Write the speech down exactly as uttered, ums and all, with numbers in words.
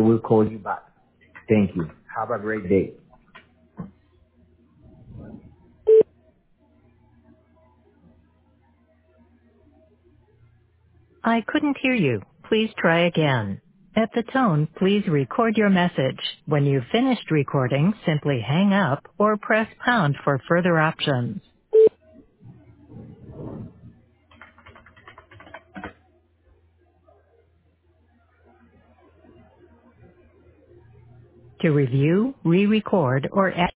will call you back. Thank you. Have a great day. I couldn't hear you. Please try again. At the tone, please record your message. When you've finished recording, simply hang up or press pound for further options. To review, re-record, or edit